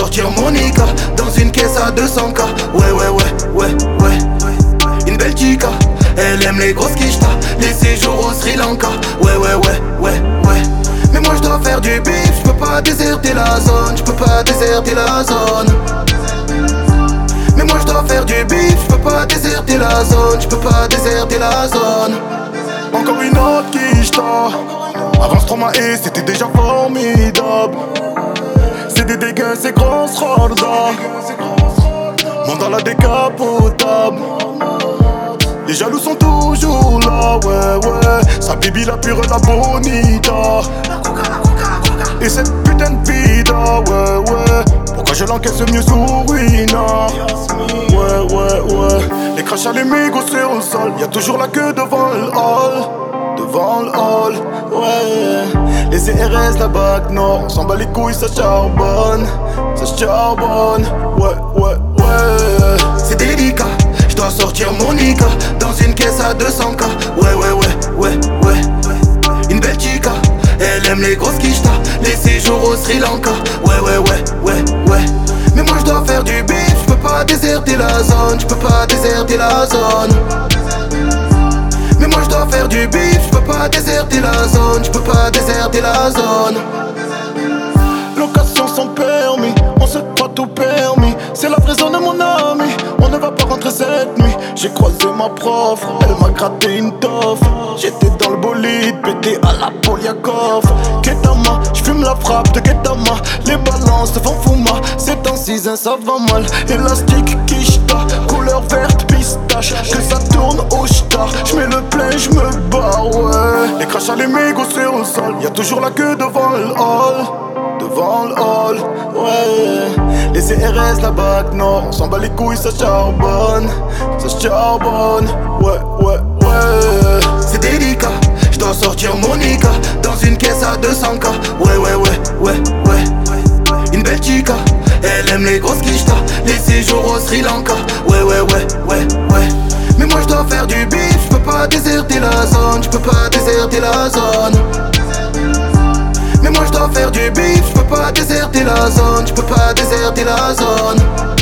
sortir Monica dans une caisse à 200K. Ouais. Une belle chica, elle aime les grosses quichetas, les séjours au Sri Lanka. Ouais. Mais moi je dois faire du bif, je peux pas déserter la zone, je peux pas déserter la zone. Mais moi je dois faire du bif, je peux pas déserter la zone, je peux pas déserter la zone. Encore une autre quicheta. Avant Stromae c'était déjà formidable. C'est des dégâts, c'est grosse rolda. Mandala décapotable. Les jaloux sont toujours là, ouais. Sa bibi la pure, la bonita. Et cette putain de vida, ouais. Pourquoi je l'encaisse mieux sous ruina? Ouais. Les crachats, les mégots sur le sol. Y'a toujours la queue devant le hall. Ouais. Les CRS, la bac nord. On s'en bat les couilles, ça charbonne. Ouais. C'est délicat, je dois sortir Monica dans une caisse à 200K. Ouais. Une belle chica, elle aime les grosses quichetas, les séjours au Sri Lanka. Ouais. Mais moi je dois faire du bif, je peux pas déserter la zone, je peux pas déserter la zone. Mais moi je dois faire du bif, je peux pas déserter la zone, je peux pas déserter la zone. Location sans permis, on se croit tout permis. C'est la vraie zone de mon ami, on ne va pas rentrer cette nuit. J'ai croisé ma prof, elle m'a gratté une toffe. J'étais dans le bolide, pété à la Poliakov. Ketama, j'fume la frappe de Ketama. Les balances se font fouma, c'est en 6 ça va mal. Élastique, quicheta, couleur verte, pistache. Que ça tourne au star, j'mets le plein, j'me barre, ouais. Les crachats, les mégots sur le sol. Y'a toujours la queue devant le hall, ouais. Les CRS, la bac nord. On s'en bat les couilles, ça charbonne. Ouais. C'est délicat, je dois sortir Monica dans une caisse à 200K. Ouais. Une belle chica, elle aime les grosses quichetas, les séjours au Sri Lanka. Ouais. Mais moi je dois faire du bif, je peux pas déserter la zone, je peux pas déserter la zone. Mais moi je dois faire du bif, je peux pas déserter la zone, je peux pas déserter la zone.